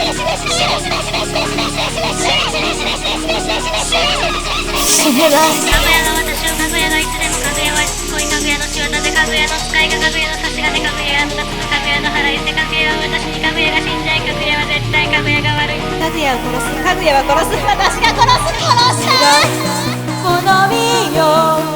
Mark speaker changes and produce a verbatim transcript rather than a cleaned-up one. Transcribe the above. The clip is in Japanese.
Speaker 1: 死ねない。
Speaker 2: かぐやが私をかぐやがいつでもかぐやはしつこいかぐやの仕業でかぐやの使いがかぐやの差し金かぐやが二つのかぐやの腹いせかぐやは私にかぐやが死んじゃいかぐやは絶対かぐやが悪い
Speaker 1: かぐやを殺すかぐやは殺す私が殺す殺した好みよ